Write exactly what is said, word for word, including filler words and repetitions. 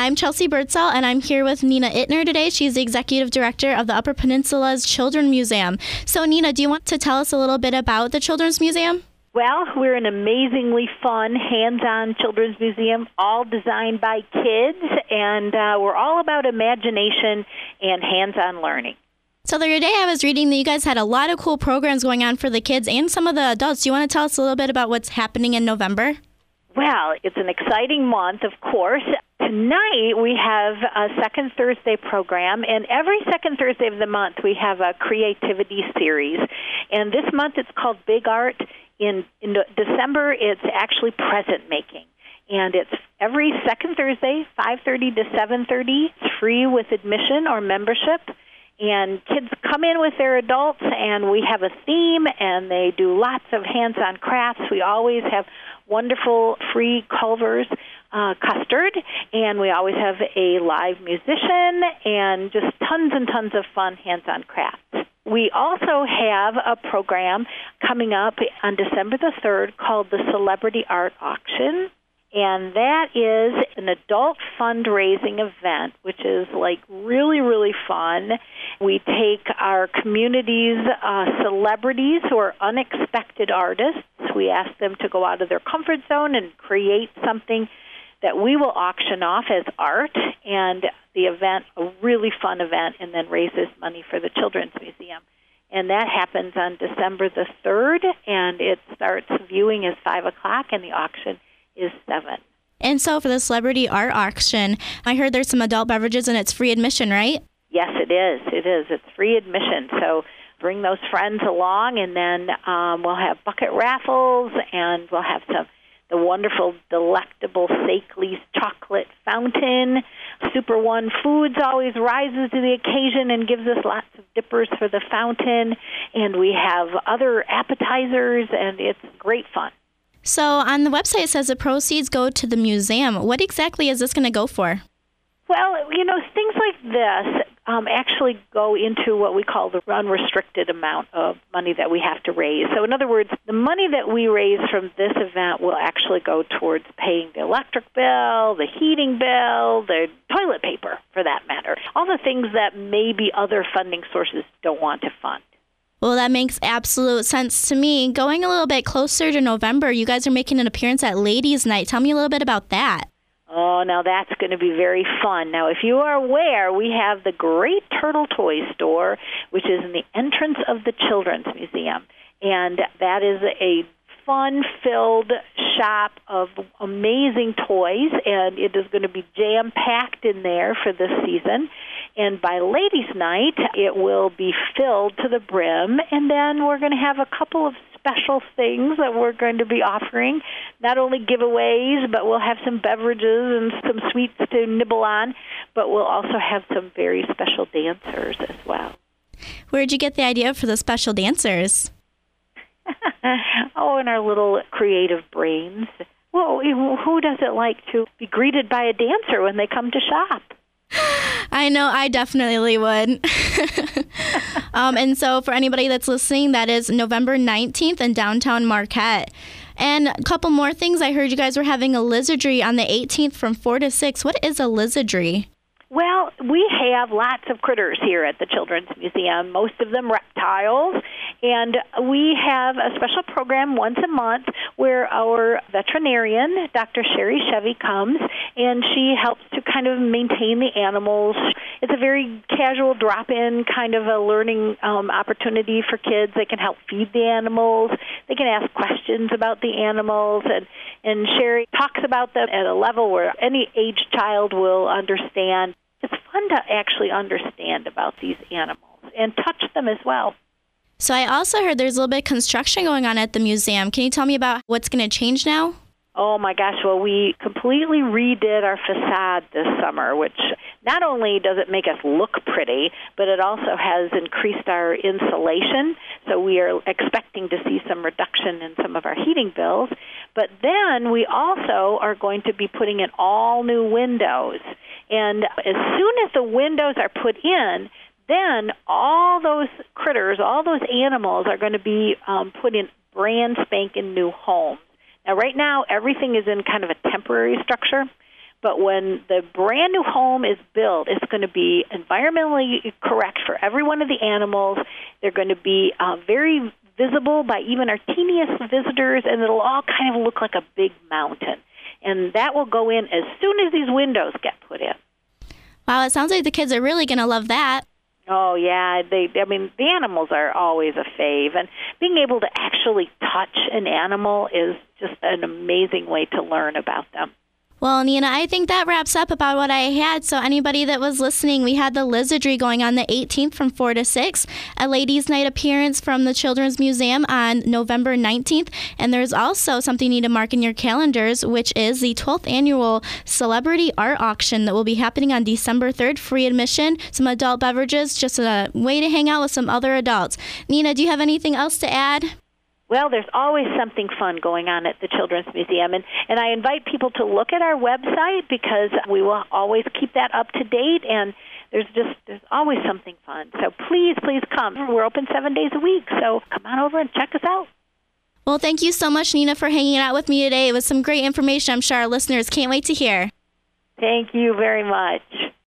I'm Chelsea Birdsall, and I'm here with Nina Ittner today. She's the Executive Director of the Upper Peninsula's Children's Museum. So, Nina, do you want to tell us a little bit about the Children's Museum? Well, we're an amazingly fun, hands-on children's museum, all designed by kids, and uh, we're all about imagination and hands-on learning. So the other day I was reading that you guys had a lot of cool programs going on for the kids and some of the adults. Do you want to tell us a little bit about what's happening in November? Well, it's an exciting month, of course. Tonight we have a Second Thursday program, and every second Thursday of the month we have a creativity series. And this month it's called Big Art. In, in December, it's actually present making. And it's every second Thursday, five thirty to seven thirty. It's free with admission or membership. And kids come in with their adults, and we have a theme, and they do lots of hands-on crafts. We always have wonderful free Culver's uh, custard, and we always have a live musician, and just tons and tons of fun hands-on crafts. We also have a program coming up on December the third called the Celebrity Art Auction, and that is an adult fundraising event, which is like really, really fun. We take our community's uh, celebrities who are unexpected artists. We ask them to go out of their comfort zone and create something that we will auction off as art, and the event, a really fun event, and then raises money for the Children's Museum. And that happens on December the third, and it starts viewing at five o'clock, and the auction is seven. And so for the Celebrity Art Auction, I heard there's some adult beverages and it's free admission, right? Yes, it is. It is. It's free admission. So bring those friends along, and then um, we'll have bucket raffles, and we'll have some the wonderful, delectable Sakeley's chocolate fountain. Super One Foods always rises to the occasion and gives us lots of dippers for the fountain. And we have other appetizers, and it's great fun. So on the website it says the proceeds go to the museum. What exactly is this going to go for? Well, you know, things like this um, actually go into what we call the unrestricted amount of money that we have to raise. So in other words, the money that we raise from this event will actually go towards paying the electric bill, the heating bill, the toilet paper, for that matter. All the things that maybe other funding sources don't want to fund. Well, that makes absolute sense to me. Going a little bit closer to November, you guys are making an appearance at Ladies' Night. Tell me a little bit about that. Oh, now that's going to be very fun. Now, if you are aware, we have the Great Turtle Toy Store, which is in the entrance of the Children's Museum. And that is a fun-filled shop of amazing toys, and it is going to be jam-packed in there for this season. And by Ladies' Night, it will be filled to the brim, and then we're going to have a couple of special things that we're going to be offering, not only giveaways, but we'll have some beverages and some sweets to nibble on, but we'll also have some very special dancers as well. Where'd you get the idea for the special dancers? Oh, in our little creative brains. Well, who doesn't like to be greeted by a dancer when they come to shop? I know, I definitely would. um, and so for anybody that's listening, that is November nineteenth in downtown Marquette. And a couple more things. I heard you guys were having a lizardry on the eighteenth from four to six. What is a lizardry? Well, we have lots of critters here at the Children's Museum, most of them reptiles, and we have a special program once a month where our veterinarian, Doctor Sherry Chevy, comes, and she helps to kind of maintain the animals. It's a very casual drop-in kind of a learning um, opportunity for kids. They can help feed the animals. They can ask questions about the animals, and, and Sherry talks about them at a level where any age child will understand. It's fun to actually understand about these animals and touch them as well. So I also heard there's a little bit of construction going on at the museum. Can you tell me about what's going to change now? Oh, my gosh. Well, we completely redid our facade this summer, which not only does it make us look pretty, but it also has increased our insulation. So we are expecting to see some reduction in some of our heating bills. But then we also are going to be putting in all new windows. And as soon as the windows are put in, then all those critters, all those animals are going to be um, put in brand spanking new homes. Now, right now, everything is in kind of a temporary structure, But when the brand new home is built, it's going to be environmentally correct for every one of the animals. They're going to be uh, very visible by even our teeniest visitors, and it'll all kind of look like a big mountain. And that will go in as soon as these windows get put in. Wow, it sounds like the kids are really going to love that. Oh, yeah. They, I mean, the animals are always a fave. And being able to actually touch an animal is just an amazing way to learn about them. Well, Nina, I think that wraps up about what I had. So anybody that was listening, we had the Lizardry going on the eighteenth from four to six, a ladies' night appearance from the Children's Museum on November nineteenth, and there's also something you need to mark in your calendars, which is the twelfth annual Celebrity Art Auction that will be happening on December third, free admission, some adult beverages, just a way to hang out with some other adults. Nina, do you have anything else to add? Well, there's always something fun going on at the Children's Museum, and, and I invite people to look at our website because we will always keep that up to date, and there's just there's always something fun. So please, please come. We're open seven days a week, so come on over and check us out. Well, thank you so much, Nina, for hanging out with me today. It was some great information I'm sure our listeners can't wait to hear. Thank you very much.